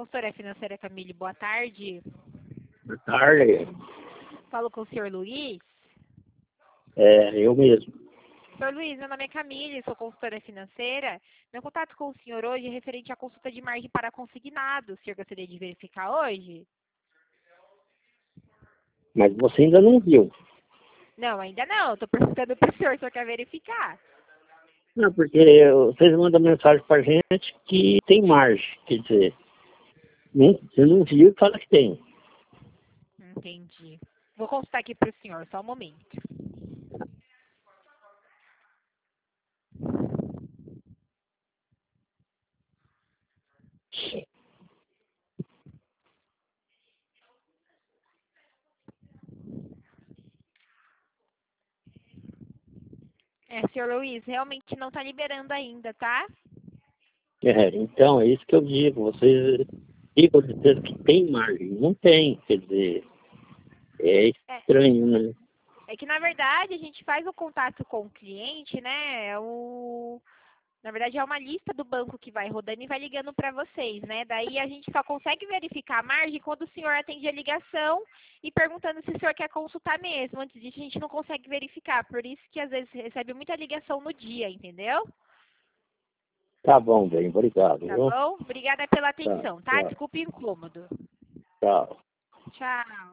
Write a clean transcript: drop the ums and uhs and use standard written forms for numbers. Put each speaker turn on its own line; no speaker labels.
Consultora financeira Camille, boa tarde.
Boa tarde.
Falo com o senhor Luiz.
Eu mesmo.
Senhor Luiz, meu nome é Camille, sou consultora financeira. Meu contato com o senhor hoje é referente à consulta de margem para consignado. O senhor gostaria de verificar hoje?
Mas você ainda não viu.
Não, ainda não. Estou perguntando para o senhor quer verificar.
Não, porque vocês mandam mensagem pra gente que tem margem. Quer dizer, você não viu e fala que tem.
Entendi. Vou consultar aqui para o senhor, só um momento. Senhor Luiz, realmente não está liberando ainda, tá?
Então, é isso que eu digo. Vocês ficam dizendo que tem margem. Não tem. Quer dizer, é
É,
estranho, né?
é que, na verdade, a gente faz o contato com o cliente, né? Na verdade, é uma lista do banco que vai rodando e vai ligando para vocês, né? Daí a gente só consegue verificar a margem quando o senhor atende a ligação e perguntando se o senhor quer consultar mesmo. Antes disso, a gente não consegue verificar. Por isso que, às vezes, recebe muita ligação no dia, entendeu?
Tá bom, bem. Obrigado,
Tá
viu?
bom? Obrigada pela
Tá,
atenção, tá?
tchau.
Desculpe o incômodo.
Tchau.
Tchau.